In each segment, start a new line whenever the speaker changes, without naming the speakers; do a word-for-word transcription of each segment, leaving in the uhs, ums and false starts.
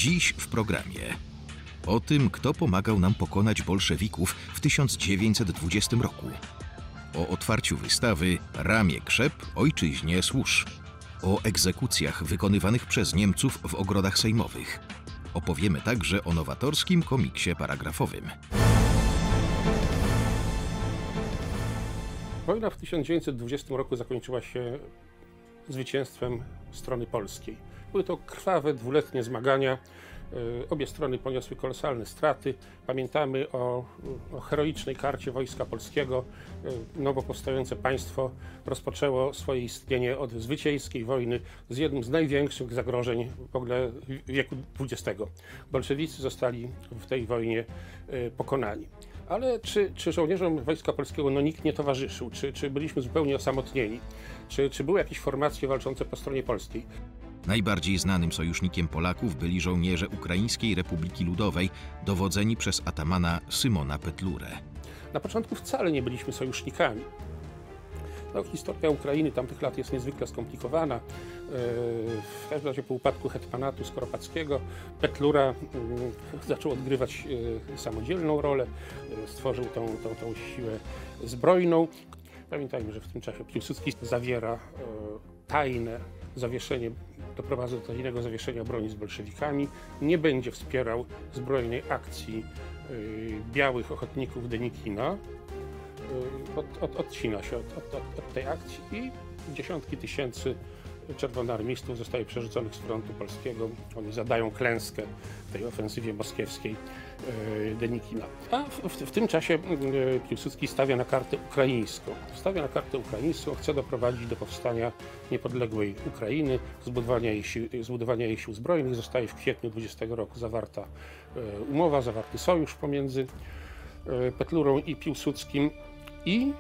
Dziś w programie o tym, kto pomagał nam pokonać bolszewików w tysiąc dziewięćset dwudziestym roku. O otwarciu wystawy Ramię Krzep, ojczyźnie służ. O egzekucjach wykonywanych przez Niemców w ogrodach sejmowych. Opowiemy także o nowatorskim komiksie paragrafowym.
Wojna w tysiąc dziewięćset dwudziestym roku zakończyła się zwycięstwem strony polskiej. Były to krwawe, dwuletnie zmagania. Obie strony poniosły kolosalne straty. Pamiętamy o, o heroicznej karcie Wojska Polskiego. Nowo powstające państwo rozpoczęło swoje istnienie od zwycięskiej wojny z jednym z największych zagrożeń w ogóle wieku dwudziestego. Bolszewicy zostali w tej wojnie pokonani. Ale czy, czy żołnierzom Wojska Polskiego no, nikt nie towarzyszył? Czy, czy byliśmy zupełnie osamotnieni? Czy, czy były jakieś formacje walczące po stronie polskiej?
Najbardziej znanym sojusznikiem Polaków byli żołnierze Ukraińskiej Republiki Ludowej, dowodzeni przez atamana Szymona Petlurę.
Na początku wcale nie byliśmy sojusznikami. No, historia Ukrainy tamtych lat jest niezwykle skomplikowana. W każdym razie po upadku hetmanatu Skoropadzkiego Petlura zaczął odgrywać samodzielną rolę, stworzył tą, tą, tą siłę zbrojną. Pamiętajmy, że w tym czasie Piłsudski zawiera tajne zawieszenie, doprowadza do tajnego zawieszenia broni z bolszewikami, nie będzie wspierał zbrojnej akcji białych ochotników Denikina. Od, od, odcina się od, od, od tej akcji i dziesiątki tysięcy czerwonoarmistów zostaje przerzuconych z frontu polskiego. Oni zadają klęskę tej ofensywie moskiewskiej e, Denikina. A w, w, w tym czasie e, Piłsudski stawia na kartę ukraińską. Stawia na kartę ukraińską, chce doprowadzić do powstania niepodległej Ukrainy, zbudowania jej sił, zbudowania jej sił zbrojnych. Zostaje w kwietniu dwudziestego roku zawarta e, umowa, zawarty sojusz pomiędzy e, Petlurą i Piłsudskim. I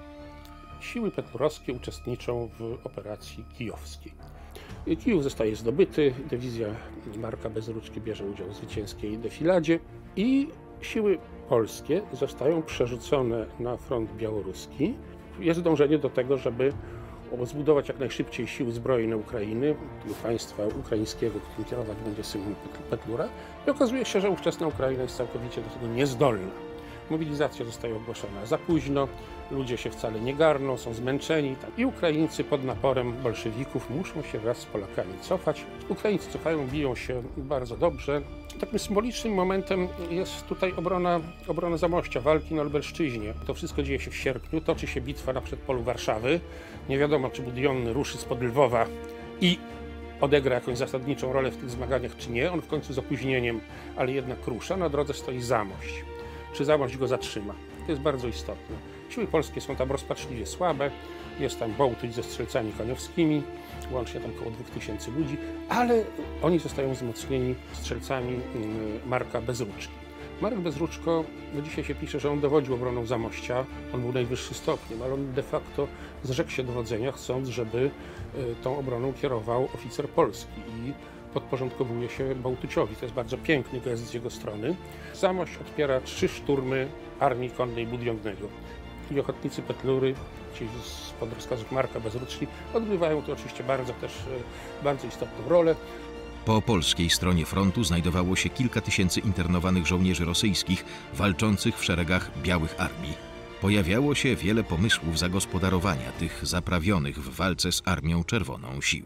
siły petlurowskie uczestniczą w operacji kijowskiej. Kijów zostaje zdobyty, dywizja Marka Bezruczki bierze udział w zwycięskiej defiladzie i siły polskie zostają przerzucone na front białoruski. Jest dążenie do tego, żeby zbudować jak najszybciej siły zbrojne Ukrainy, tego państwa ukraińskiego, którym kierować będzie Szymon Petlura. I okazuje się, że ówczesna Ukraina jest całkowicie do tego niezdolna. Mobilizacja zostaje ogłoszona za późno, ludzie się wcale nie garną, są zmęczeni i Ukraińcy pod naporem bolszewików muszą się wraz z Polakami cofać. Ukraińcy cofają, biją się bardzo dobrze. Takim symbolicznym momentem jest tutaj obrona, obrona Zamościa, walki na Lubelszczyźnie. To wszystko dzieje się w sierpniu, toczy się bitwa na przedpolu Warszawy. Nie wiadomo, czy Budyonny ruszy spod Lwowa i odegra jakąś zasadniczą rolę w tych zmaganiach, czy nie. On w końcu z opóźnieniem, ale jednak rusza. Na drodze stoi Zamość. Czy Zamość go zatrzyma? To jest bardzo istotne. Siły polskie są tam rozpaczliwie słabe, jest tam Bołtyć ze strzelcami koniowskimi, łącznie tam około dwóch tysięcy ludzi, ale oni zostają wzmocnieni strzelcami Marka Bezruczki. Marek Bezruczko, no dzisiaj się pisze, że on dowodził obroną Zamościa, on był najwyższy stopniem, ale on de facto zrzekł się dowodzenia, chcąc, żeby tą obroną kierował oficer polski i podporządkowuje się Bołtyciowi. To jest bardzo piękny gest z jego strony. Zamość odpiera trzy szturmy armii konnej Budionnego. I ochotnicy Petlury, ci spod rozkazów Marka Bezruczki, odgrywają tu oczywiście bardzo też bardzo istotną rolę.
Po polskiej stronie frontu znajdowało się kilka tysięcy internowanych żołnierzy rosyjskich walczących w szeregach białych armii. Pojawiało się wiele pomysłów zagospodarowania tych zaprawionych w walce z Armią Czerwoną sił.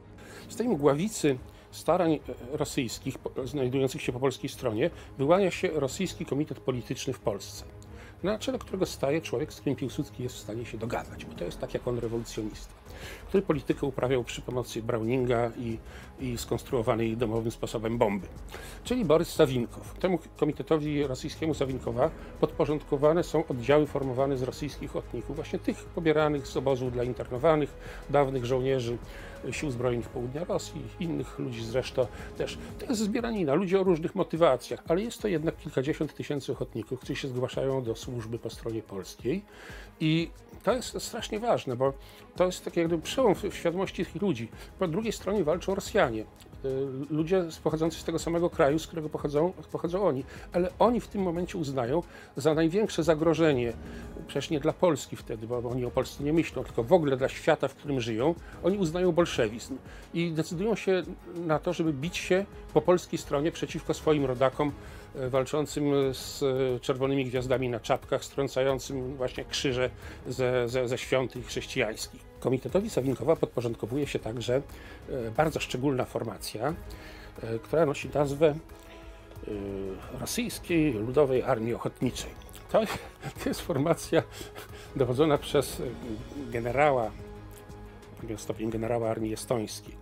Z tej mgławicy starań rosyjskich znajdujących się po polskiej stronie wyłania się Rosyjski Komitet Polityczny w Polsce, na czele którego staje człowiek, z którym Piłsudski jest w stanie się dogadać, bo to jest tak jak on rewolucjonista, który politykę uprawiał przy pomocy Browninga i, i skonstruowanej domowym sposobem bomby, czyli Borys Sawinkow. Temu komitetowi rosyjskiemu Sawinkowa podporządkowane są oddziały formowane z rosyjskich ochotników, właśnie tych pobieranych z obozów dla internowanych, dawnych żołnierzy Sił Zbrojnych Południa Rosji, innych ludzi zresztą też. To jest zbieranina, ludzie o różnych motywacjach, ale jest to jednak kilkadziesiąt tysięcy ochotników, którzy się zgłaszają do służby po stronie polskiej i to jest strasznie ważne, bo to jest taki jakby przełom w świadomości tych ludzi. Po drugiej stronie walczą Rosjanie. ludzie pochodzący z tego samego kraju, z którego pochodzą, pochodzą oni. Ale oni w tym momencie uznają za największe zagrożenie, przecież nie dla Polski wtedy, bo oni o Polsce nie myślą, tylko w ogóle dla świata, w którym żyją, oni uznają bolszewizm i decydują się na to, żeby bić się po polskiej stronie przeciwko swoim rodakom walczącym z czerwonymi gwiazdami na czapkach, strącającym właśnie krzyże ze, ze, ze świątyń chrześcijańskich. Komitetowi Sawinkowa podporządkowuje się także bardzo szczególna formacja, która nosi nazwę Rosyjskiej Ludowej Armii Ochotniczej. To, to jest formacja dowodzona przez generała, stopień generała armii estońskiej,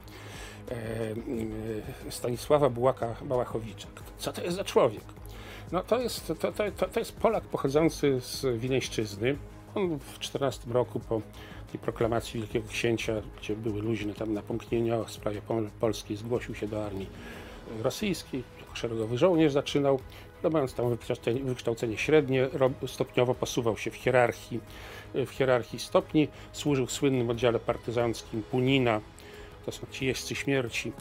Stanisława Bułaka-Bałachowicza. Co to jest za człowiek? No to jest, to, to, to jest Polak pochodzący z Wileńszczyzny. On w czternastym roku po tej proklamacji Wielkiego Księcia, gdzie były luźne tam napomknienia o sprawie polskiej, zgłosił się do armii rosyjskiej. Jako szeregowy żołnierz zaczynał, no mając tam wykształcenie, wykształcenie średnie, stopniowo posuwał się w hierarchii, w hierarchii stopni. Służył w słynnym oddziale partyzanckim Bunina, to są ci jeźdźcy śmierci,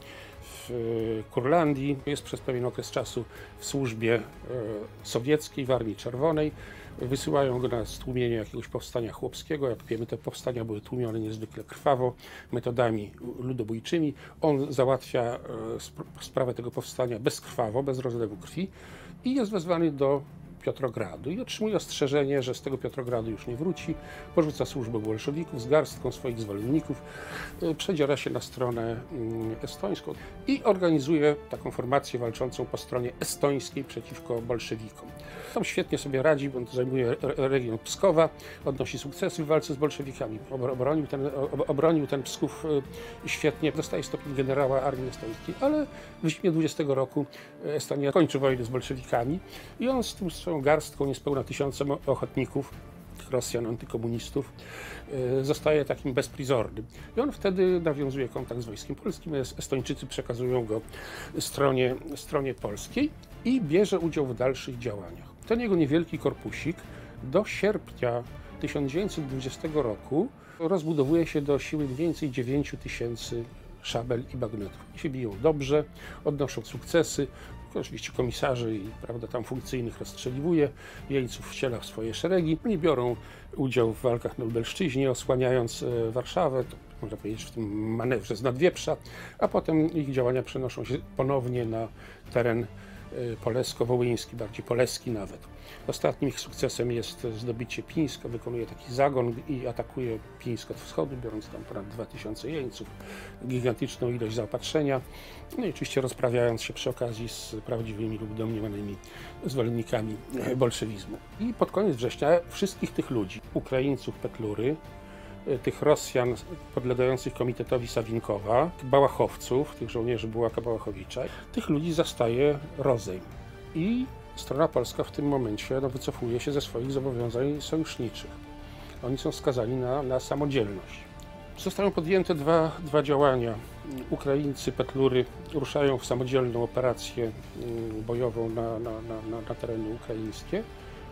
w Kurlandii. Jest przez pewien okres czasu w służbie sowieckiej, w Armii Czerwonej. Wysyłają go na stłumienie jakiegoś powstania chłopskiego. Jak wiemy, te powstania były tłumione niezwykle krwawo, metodami ludobójczymi. On załatwia sprawę tego powstania bezkrwawo, bez rozlewu krwi i jest wezwany do Piotrogradu i otrzymuje ostrzeżenie, że z tego Piotrogradu już nie wróci, porzuca służbę bolszewików z garstką swoich zwolenników, przedziera się na stronę estońską i organizuje taką formację walczącą po stronie estońskiej przeciwko bolszewikom. Tam świetnie sobie radzi, bo zajmuje region Pskowa, odnosi sukcesy w walce z bolszewikami, obronił ten, obronił ten Psków świetnie, dostaje stopień generała armii estońskiej, ale w zimie dwudziestego roku Estonia kończy wojnę z bolszewikami i on z tym swoją garstką, niespełna tysiącem ochotników, Rosjan antykomunistów, zostaje takim bezprizornym. I on wtedy nawiązuje kontakt z wojskiem polskim, Estończycy przekazują go stronie, stronie polskiej i bierze udział w dalszych działaniach. Ten jego niewielki korpusik do sierpnia tysiąc dziewięćset dwudziestego roku rozbudowuje się do siły mniej więcej dziewięć tysięcy szabel i bagnetów. I się biją dobrze, odnoszą sukcesy. Oczywiście komisarzy i prawda, tam funkcyjnych rozstrzeliwuje, jeńców wciela w swoje szeregi. Oni biorą udział w walkach na Lubelszczyźnie, osłaniając Warszawę, to można powiedzieć w tym manewrze z Nadwieprza, a potem ich działania przenoszą się ponownie na teren polesko-wołyński, bardziej poleski nawet. Ostatnim ich sukcesem jest zdobycie Pińska, wykonuje taki zagon i atakuje Pińsk od wschodu, biorąc tam ponad dwa tysiące jeńców, gigantyczną ilość zaopatrzenia, no i oczywiście rozprawiając się przy okazji z prawdziwymi lub domniemanymi zwolennikami bolszewizmu. I pod koniec września wszystkich tych ludzi, Ukraińców Petlury, tych Rosjan podlegających komitetowi Sawinkowa, Bałachowców, tych żołnierzy Bułaka-Bałachowicza, tych ludzi zastaje rozejm. I strona polska w tym momencie no, wycofuje się ze swoich zobowiązań sojuszniczych. Oni są skazani na, na samodzielność. Zostają podjęte dwa, dwa działania. Ukraińcy Petlury ruszają w samodzielną operację bojową na, na, na, na tereny ukraińskie,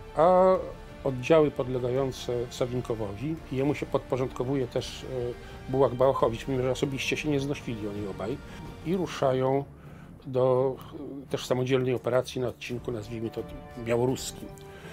a oddziały podlegające Sawinkowowi, i jemu się podporządkowuje też Bułak-Bałachowicz, mimo że osobiście się nie znosili oni obaj, i ruszają do też samodzielnej operacji na odcinku, nazwijmy to białoruskim.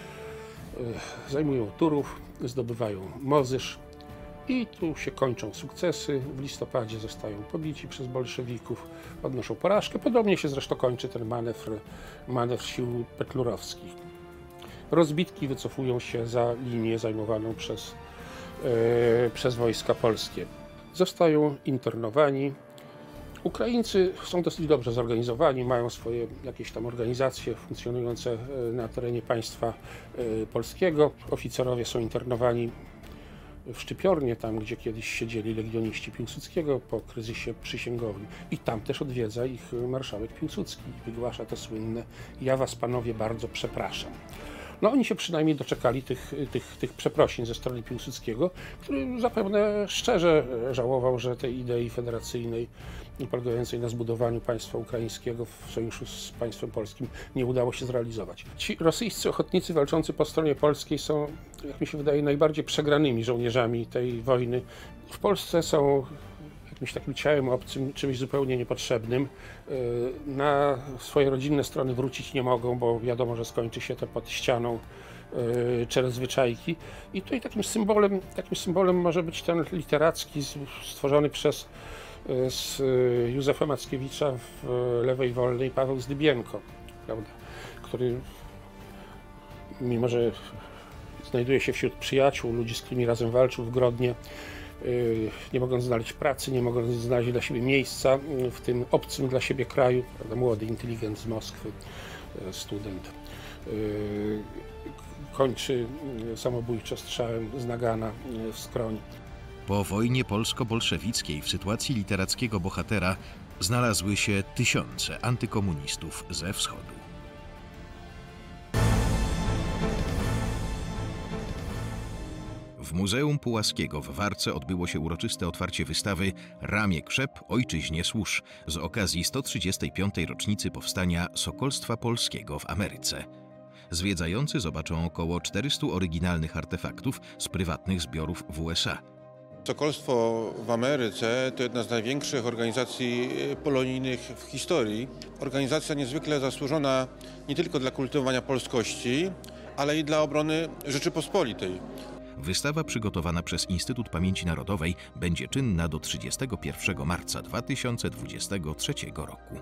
Zajmują Turów, zdobywają Mozysz i tu się kończą sukcesy. W listopadzie zostają pobici przez bolszewików, odnoszą porażkę. Podobnie się zresztą kończy ten manewr, manewr sił petlurowskich. Rozbitki wycofują się za linię zajmowaną przez, e, przez wojska polskie. Zostają internowani. Ukraińcy są dosyć dobrze zorganizowani, mają swoje jakieś tam organizacje funkcjonujące na terenie państwa e, polskiego. Oficerowie są internowani w Szczypiornie, tam gdzie kiedyś siedzieli legioniści Piłsudskiego po kryzysie przysięgowym. I tam też odwiedza ich marszałek Piłsudski i wygłasza te słynne: ja was panowie bardzo przepraszam. No oni się przynajmniej doczekali tych, tych, tych przeprosin ze strony Piłsudskiego, który zapewne szczerze żałował, że tej idei federacyjnej polegającej na zbudowaniu państwa ukraińskiego w sojuszu z państwem polskim nie udało się zrealizować. Ci rosyjscy ochotnicy walczący po stronie polskiej są, jak mi się wydaje, najbardziej przegranymi żołnierzami tej wojny. W Polsce są jakimś takim ciałem obcym, czymś zupełnie niepotrzebnym. Na swoje rodzinne strony wrócić nie mogą, bo wiadomo, że skończy się to pod ścianą czerez zwyczajki. I tutaj takim symbolem, takim symbolem może być ten literacki, stworzony przez z Józefa Mackiewicza w Lewej Wolnej Paweł Zdybienko, prawda, który mimo, że znajduje się wśród przyjaciół, ludzi, z którymi razem walczył w Grodnie, nie mogąc znaleźć pracy, nie mogąc znaleźć dla siebie miejsca w tym obcym dla siebie kraju, prawda, młody inteligent z Moskwy, student, kończy samobójczo strzałem z nagana w skroń.
Po wojnie polsko-bolszewickiej w sytuacji literackiego bohatera znalazły się tysiące antykomunistów ze wschodu. W Muzeum Pułaskiego w Warce odbyło się uroczyste otwarcie wystawy Ramię Krzep, ojczyźnie służ z okazji sto trzydziestej piątej rocznicy powstania Sokolstwa Polskiego w Ameryce. Zwiedzający zobaczą około czterystu oryginalnych artefaktów z prywatnych zbiorów w U S A.
Sokolstwo w Ameryce to jedna z największych organizacji polonijnych w historii. Organizacja niezwykle zasłużona nie tylko dla kultywowania polskości, ale i dla obrony Rzeczypospolitej.
Wystawa przygotowana przez Instytut Pamięci Narodowej będzie czynna do trzydziestego pierwszego marca dwa tysiące dwudziestego trzeciego roku.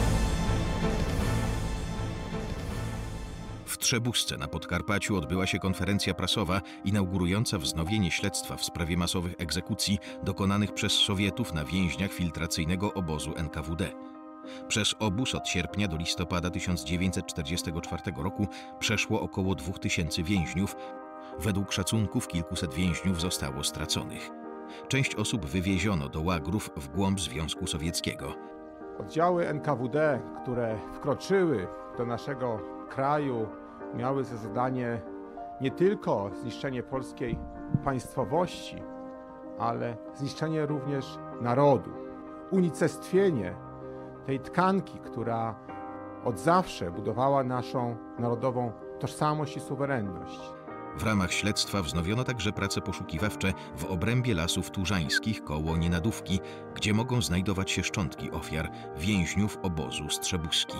W Trzebusce na Podkarpaciu odbyła się konferencja prasowa inaugurująca wznowienie śledztwa w sprawie masowych egzekucji dokonanych przez Sowietów na więźniach filtracyjnego obozu N K W D. Przez obóz od sierpnia do listopada tysiąc dziewięćset czterdziestego czwartego roku przeszło około dwóch tysięcy więźniów. Według szacunków kilkuset więźniów zostało straconych. Część osób wywieziono do łagrów w głąb Związku Sowieckiego.
Oddziały N K W D, które wkroczyły do naszego kraju, miały za zadanie nie tylko zniszczenie polskiej państwowości, ale zniszczenie również narodu, unicestwienie tej tkanki, która od zawsze budowała naszą narodową tożsamość i suwerenność.
W ramach śledztwa wznowiono także prace poszukiwawcze w obrębie lasów turzańskich koło Nienadówki, gdzie mogą znajdować się szczątki ofiar więźniów obozu Strzebuski.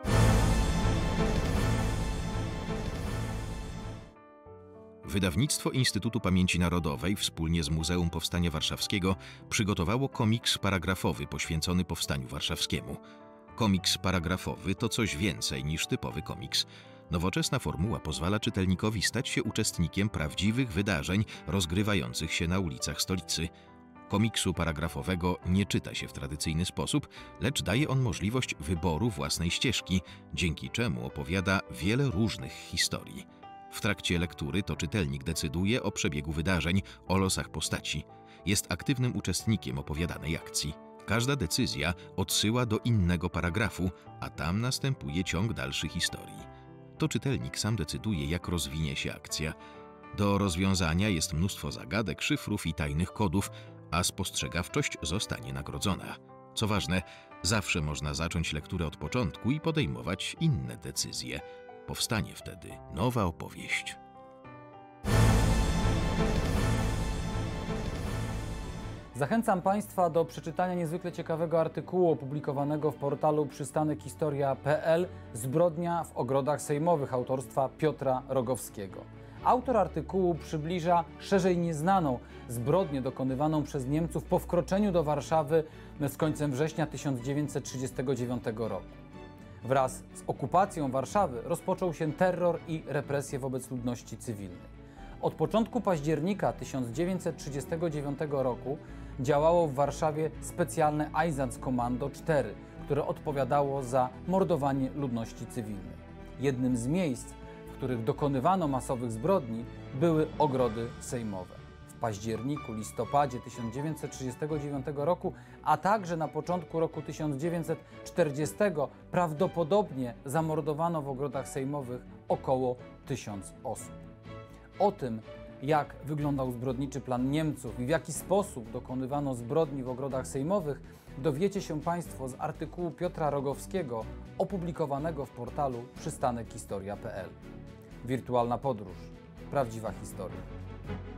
Wydawnictwo Instytutu Pamięci Narodowej wspólnie z Muzeum Powstania Warszawskiego przygotowało komiks paragrafowy poświęcony Powstaniu Warszawskiemu. Komiks paragrafowy to coś więcej niż typowy komiks. Nowoczesna formuła pozwala czytelnikowi stać się uczestnikiem prawdziwych wydarzeń rozgrywających się na ulicach stolicy. Komiksu paragrafowego nie czyta się w tradycyjny sposób, lecz daje on możliwość wyboru własnej ścieżki, dzięki czemu opowiada wiele różnych historii. W trakcie lektury to czytelnik decyduje o przebiegu wydarzeń, o losach postaci. Jest aktywnym uczestnikiem opowiadanej akcji. Każda decyzja odsyła do innego paragrafu, a tam następuje ciąg dalszy historii. To czytelnik sam decyduje, jak rozwinie się akcja. Do rozwiązania jest mnóstwo zagadek, szyfrów i tajnych kodów, a spostrzegawczość zostanie nagrodzona. Co ważne, zawsze można zacząć lekturę od początku i podejmować inne decyzje. Powstanie wtedy nowa opowieść.
Zachęcam Państwa do przeczytania niezwykle ciekawego artykułu opublikowanego w portalu przystanek historia kropka p l Zbrodnia w ogrodach sejmowych autorstwa Piotra Rogowskiego. Autor artykułu przybliża szerzej nieznaną zbrodnię dokonywaną przez Niemców po wkroczeniu do Warszawy z końcem września tysiąc dziewięćset trzydziestego dziewiątego roku. Wraz z okupacją Warszawy rozpoczął się terror i represje wobec ludności cywilnej. Od początku października tysiąc dziewięćset trzydziestego dziewiątego roku działało w Warszawie specjalne Einsatzkommando cztery, które odpowiadało za mordowanie ludności cywilnej. Jednym z miejsc, w których dokonywano masowych zbrodni, były ogrody sejmowe. W październiku, listopadzie tysiąc dziewięćset trzydziestego dziewiątego roku, a także na początku roku tysiąc dziewięćset czterdziestego prawdopodobnie zamordowano w ogrodach sejmowych około tysiąc osób. O tym, jak wyglądał zbrodniczy plan Niemców i w jaki sposób dokonywano zbrodni w ogrodach sejmowych, dowiecie się Państwo z artykułu Piotra Rogowskiego opublikowanego w portalu przystanek historia kropka p l. Wirtualna podróż. Prawdziwa historia.